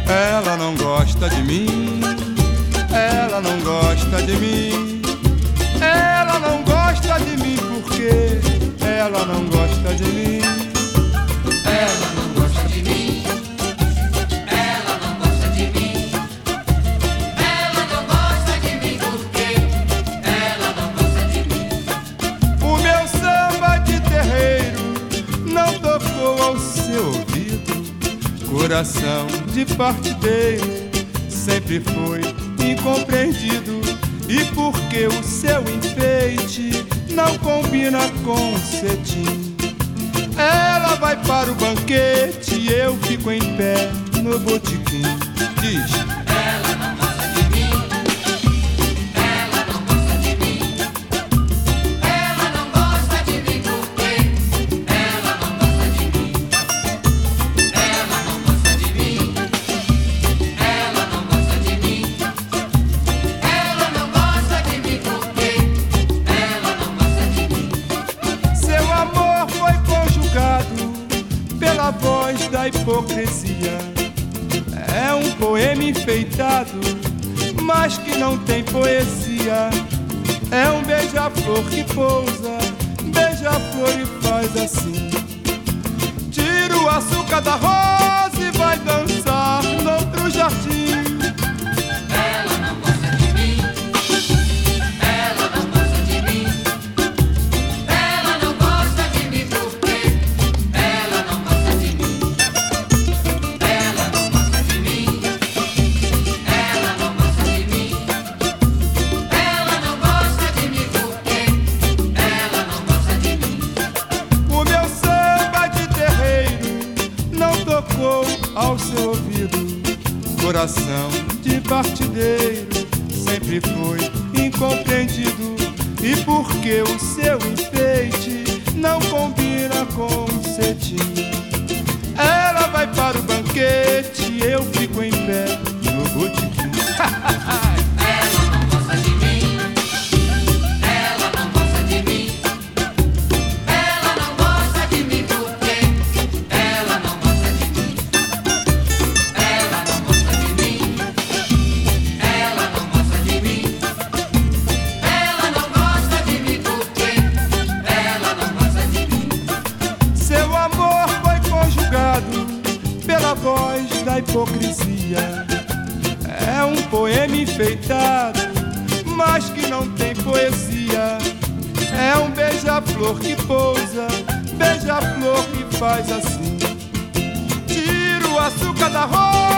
Ela não gosta de mim, ela não gosta de mim, ela não gosta de mim porque ela não gosta de mim. Ela não gosta de mim, ela não gosta de mim, ela não gosta de mim porque ela não gosta de mim. O meu samba de terreiro não tocou ao seu ouvido. Coração de partideiro sempre foi incompreendido. E porque o seu enfeite não combina com o cetim, ela vai para o banquete e eu fico em pé no botequim. Diz: Ela não gosta de mim, ela não gosta de mim, ela não gosta de mim porque ela não gosta de mim. Ela não gosta de mim, ela não gosta de mim, ela não gosta de mim porque ela não gosta de mim. seu amor foi conjugado pela voz da hipocrisia. É um poema enfeitado, mas que não tem poesia. É um beija-flor que pousa, beija-flor e faz assim. Tira o açúcar da rosa e vai dançar no outro jardim. Ela não gosta de mim, ela não gosta de mim, ela não gosta de mim porque ela não gosta de mim. Ela não gosta de mim, ela não gosta de mim, ela não gosta de mim porque ela não gosta de mim. O meu samba de terreiro não tocou ao seu ouvido. Coração de partideiro sempre foi incompreendido. E porque o seu enfeite não combina com o cetim, ela vai para o banquete e eu fico em pé no botequim. Ela não gosta de mim, ela não gosta de mim, ela não gosta de mim porque ela não gosta de mim. Ela não gosta de mim, ela não gosta de mim, ela não gosta de mim porque ela não gosta de mim. Seu amor foi conjugado pela voz da hipocrisia. É um poema enfeitado, mas que não tem poesia. É um beija-flor que pousa, beija-flor que faz assim. Tira o açúcar da rosa